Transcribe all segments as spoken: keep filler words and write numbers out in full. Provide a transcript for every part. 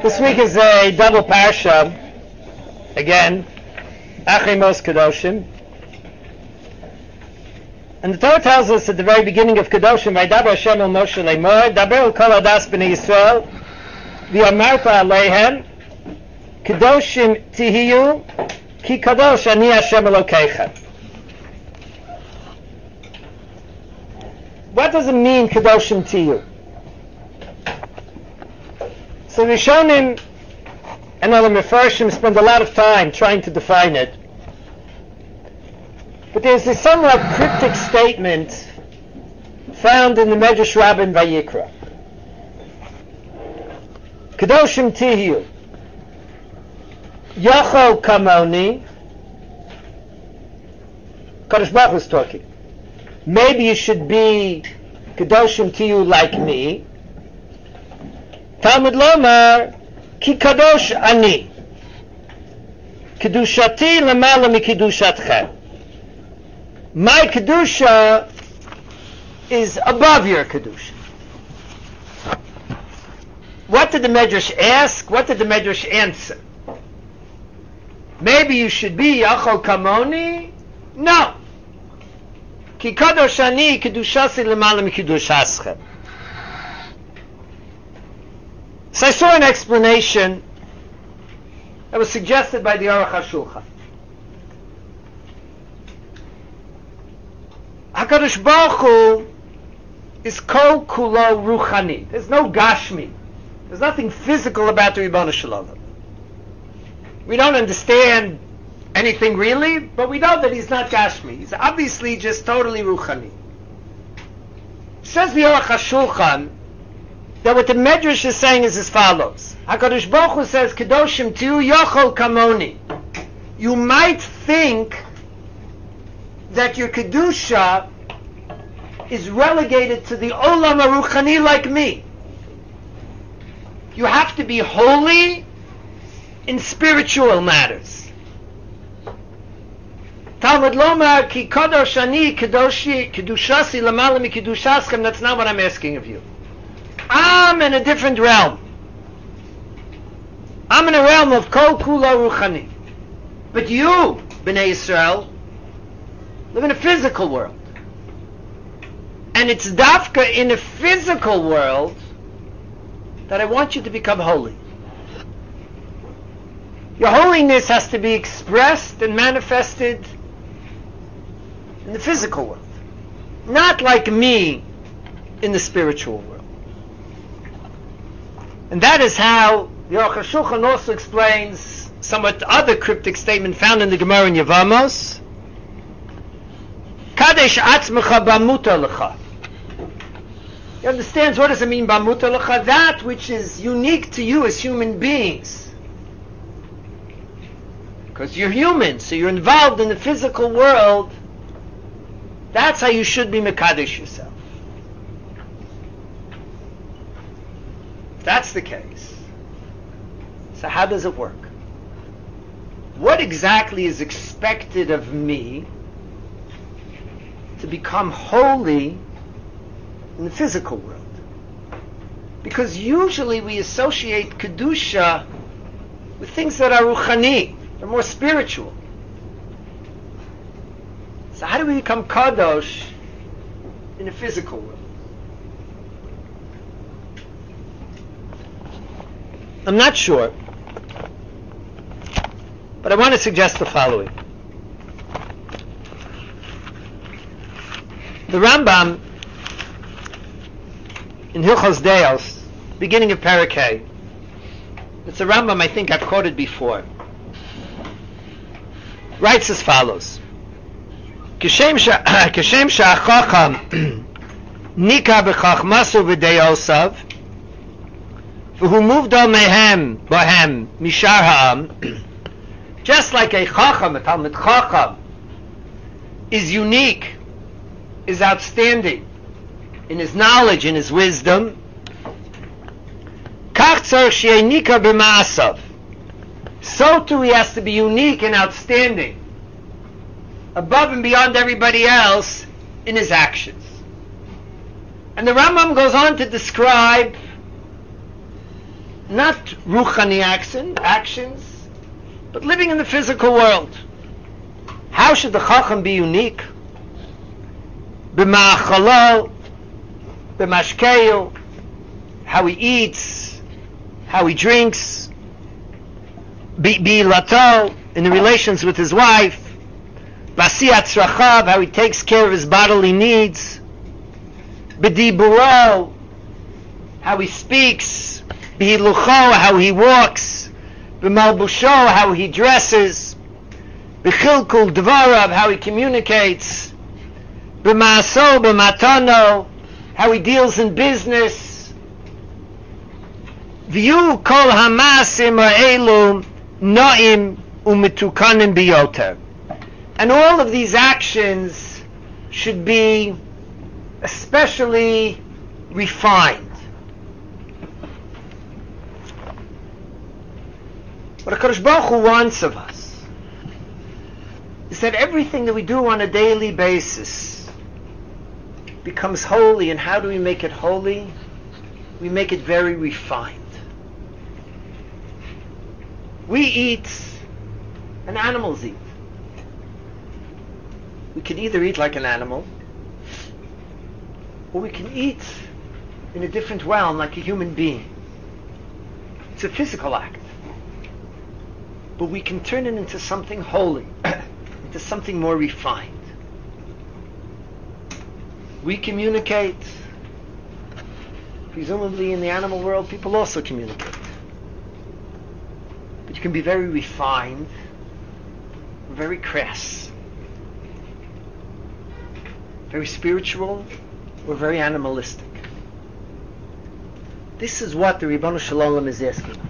This week is a double parsha. Again, Achrei Mos Kedoshim. And the Torah tells us at the very beginning of Kedoshim, Vaydaber Hashem el Moshe Lemor, Daber el kol hadas b'nei Yisrael, v'yamarta aleihem, Kedoshim tihiyu, ki kadosh ani Hashem Elokeichem. What does it mean, Kedoshim tihiyu? So Rishonim and other Mefarshim spend a lot of time trying to define it. But there's this somewhat cryptic statement found in the Medrash Rabbah Vayikra. Kedoshim tihiyu, Yachol kamoni. Kadosh Baruch Hu is talking. Maybe you should be Kedoshim tihiyu like me. Talmud Lomar, ki kadosh ani, kedushati lemala mikidushatchem. My kedusha is above your kedusha. What did the Medrash ask? What did the Medrash answer? Maybe you should be Yachol Kamoni? No. Ki kadosh ani, kedushasi lemala mikidushaschem. So I saw an explanation that was suggested by the Aruch HaShulchan. HaKadosh Baruch Hu is kol kulo ruchani. There's no gashmi. There's nothing physical about the Ribono Shel Olam. We don't understand anything really, but we know that he's not gashmi. He's obviously just totally ruchani. Says the Aruch HaShulchan that what the Medrash is saying is as follows. HaKadosh Baruch Hu says, Kedoshim tihiyu Yachol kamoni. You might think that your Kedusha is relegated to the Olam HaRuchani like me. You have to be holy in spiritual matters. Talmud Lomar ki kadosh ani kedoshi kedushasi lamala mi kedushaschem. That's not what I'm asking of you. I'm in a different realm. I'm in a realm of kol kula ruchani. But you, Bnei Yisrael, live in a physical world. And it's dafka in a physical world that I want you to become holy. Your holiness has to be expressed and manifested in the physical world. Not like me in the spiritual world. And that is how the Aruch HaShulchan also explains somewhat other cryptic statement found in the Gemara in Yevamos. Kadesh atzmecha bamuta lecha. He understands what does it mean bamuta lecha? That which is unique to you as human beings. Because you're human, so you're involved in the physical world. That's how you should be mekadesh yourself. If that's the case, so how does it work? What exactly is expected of me to become holy in the physical world? Because usually we associate Kedusha with things that are ruchani, they're more spiritual. So how do we become kadosh in the physical world? I'm not sure, but I want to suggest the following. The Rambam in Hilchos Deos, beginning of Parakeh, it's a Rambam I think I've quoted before, writes as follows: Kishem sha'achacham nika b'chachmasu v'deyosav who moved on mehem bohem mishar ha'am, just like a chacham, a Talmud chacham, is unique, is outstanding in his knowledge, in his wisdom. Kach tzarich she'yeh nika b'ma'asav. So too he has to be unique and outstanding, above and beyond everybody else in his actions. And the Rambam goes on to describe not ruchani action, actions, but living in the physical world. How should the Chacham be unique? B'ma'achalo, b'mashkeo, how he eats, how he drinks, b'ilato, in the relations with his wife, b'asiyat tzrachav, how he takes care of his bodily needs, b'diburo, how he speaks, b'ihilucho, how he walks, b'malbusho, how he dresses, b'chilkul dvarav, how he communicates, b'maaso, b'matano, how he deals in business. V'yu kol hamasim ha'elu no'im u'metukanim biyoter. And all of these actions should be especially refined. What HaKadosh Baruch Hu wants of us is that everything that we do on a daily basis becomes holy. And how do we make it holy? We make it very refined. We eat and animals eat. We can either eat like an animal, or we can eat in a different realm like a human being. It's a physical act. But we can turn it into something holy, into something more refined. We communicate. Presumably in the animal world, people also communicate. But you can be very refined, very crass, very spiritual, or very animalistic. This is what the Ribbon Shalom is asking of us.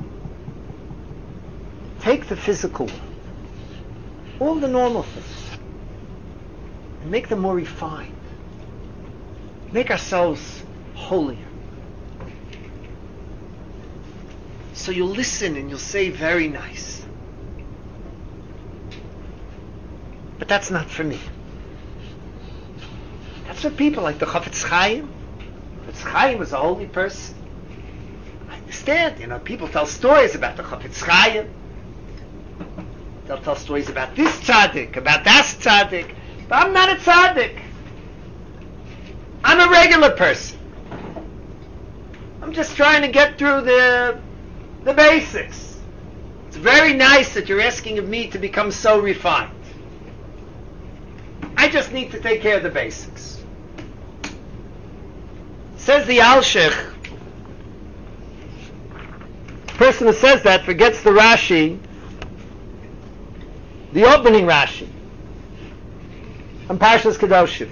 Take the physical world, all the normal things, and make them more refined. Make ourselves holier. So you'll listen and you'll say, very nice. But that's not for me. That's for people like the Chafetz Chaim. Chafetz Chaim was a holy person. I understand, you know, people tell stories about the Chafetz Chaim. They'll tell stories about this tzaddik, about that tzaddik. But I'm not a tzaddik. I'm a regular person. I'm just trying to get through the the basics. It's very nice that you're asking of me to become so refined. I just need to take care of the basics. Says the Alshich. The person who says that forgets the Rashi, the opening Rashi on Parshas Kedoshim.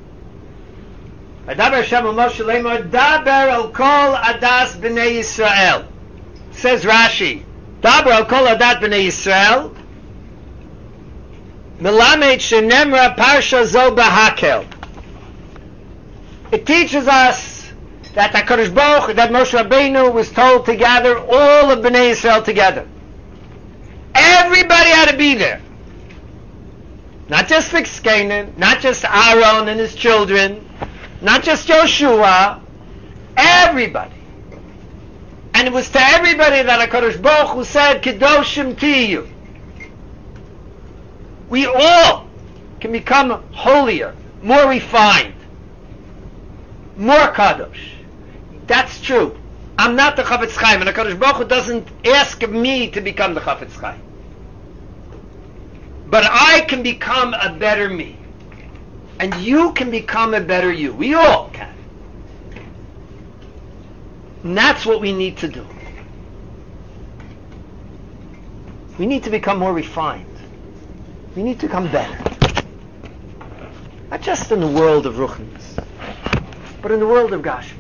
Daber Hashem al Moshe Lemor, Daber al kol adas b'nei Yisrael. Says Rashi, Daber al kol adat b'nei Yisrael, Melamed shenemra parsha zo b'hakel. It teaches us that HaKadosh Baruch Hu, that Moshe Rabbeinu was told to gather all of Bnei Yisrael together. Everybody had to be there. Not just Vixkanan, not just Aaron and his children, not just Joshua, everybody. And it was to everybody that HaKadosh Baruch Hu said, Kedoshim Tiyu. We all can become holier, more refined, more Kadosh. That's true. I'm not the Chafetz Chaim, and HaKadosh Baruch Hu doesn't ask of me to become the Chafetz Chaim. But I can become a better me. And you can become a better you. We all can. And that's what we need to do. We need to become more refined. We need to become better. Not just in the world of Ruchnis, but in the world of Gashmis.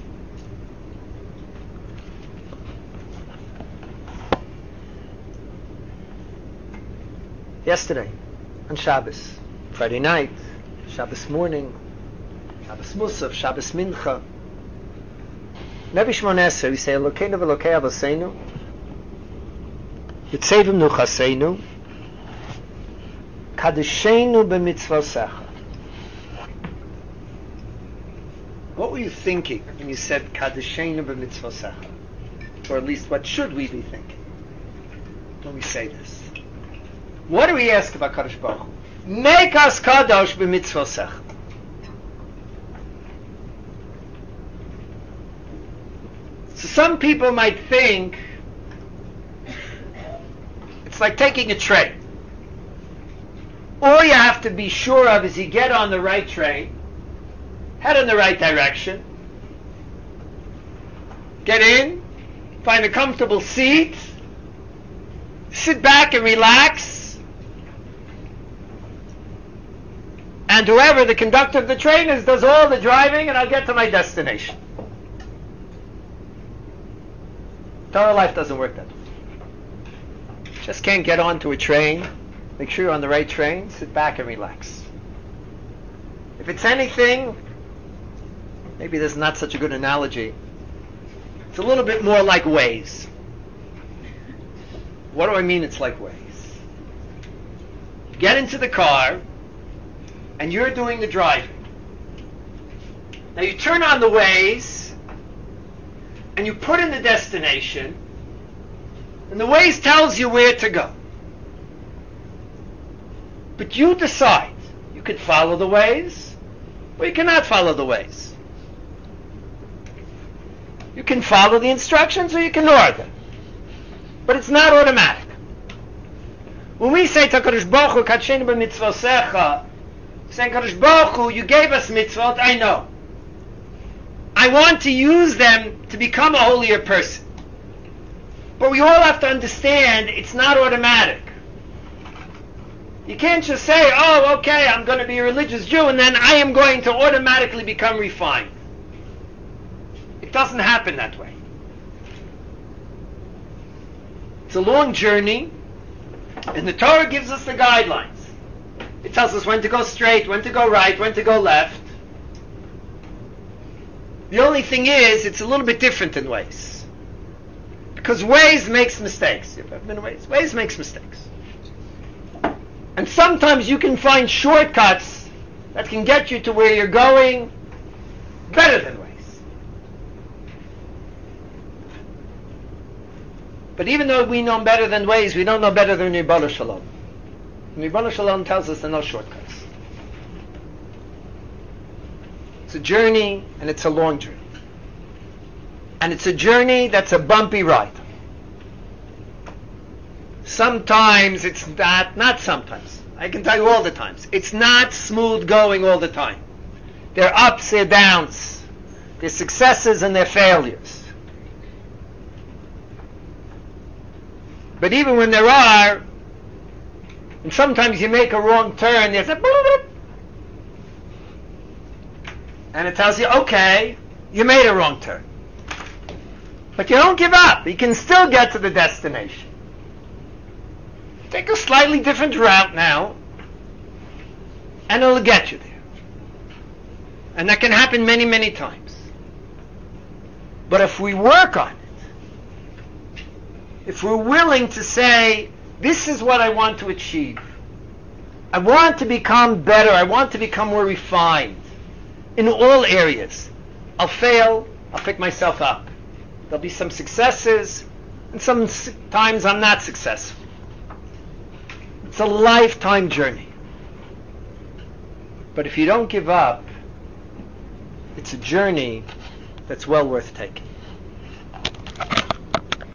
Yesterday, on Shabbos, Friday night, Shabbos morning, Shabbos Musaf, Shabbos Mincha, Nevi Shmon Esrei, we say, Elokeinu v'Elokei Avoseinu, Yitzevim Nuchaseinu, Kadeshenu b'mitzvosecha. What were you thinking when you said Kadeshenu b'mitzvosecha? Or at least what should we be thinking when we say this? What do we ask about Kadosh Baruch Hu? Make us kadosh b'mitzvosech. So some people might think it's like taking a train. All you have to be sure of is you get on the right train, head in the right direction, get in, find a comfortable seat, sit back and relax, and whoever the conductor of the train is does all the driving and I'll get to my destination. Torah life doesn't work that way. Just can't get onto a train, make sure you're on the right train, sit back and relax. If it's anything, maybe this is not such a good analogy, it's a little bit more like Waze. What do I mean it's like Waze? You get into the car, and you're doing the driving. Now you turn on the Waze, and you put in the destination, and the Waze tells you where to go. But you decide. You could follow the Waze, or you cannot follow the Waze. You can follow the instructions, or you can ignore them. But it's not automatic. When we say to Kadosh Baruch Hu, Kadshenu b'mitzvosecha, saying, Kadosh Baruch Hu, you gave us mitzvot, I know. I want to use them to become a holier person. But we all have to understand it's not automatic. You can't just say, oh, okay, I'm going to be a religious Jew, and then I am going to automatically become refined. It doesn't happen that way. It's a long journey, and the Torah gives us the guidelines. It tells us when to go straight, when to go right, when to go left. The only thing is, it's a little bit different in Waze. Because Waze makes mistakes. You've ever been in Waze? Waze makes mistakes. And sometimes you can find shortcuts that can get you to where you're going better than Waze. But even though we know better than Waze, we don't know better than Ribono Shel Olam. Ribono Shel Olam tells us there are no shortcuts. It's a journey, and it's a long journey. And it's a journey that's a bumpy ride. Sometimes it's not, not sometimes. I can tell you all the times. It's not smooth going all the time. There are ups and downs. There's successes and there are failures. But even when there are, and sometimes you make a wrong turn, there's a boop, and it tells you, okay, you made a wrong turn. But you don't give up. You can still get to the destination. Take a slightly different route now, and it'll get you there. And that can happen many, many times. But if we work on it, if we're willing to say, this is what I want to achieve, I want to become better, I want to become more refined in all areas, I'll fail, I'll pick myself up. There'll be some successes, and sometimes I'm not successful. It's a lifetime journey. But if you don't give up, it's a journey that's well worth taking.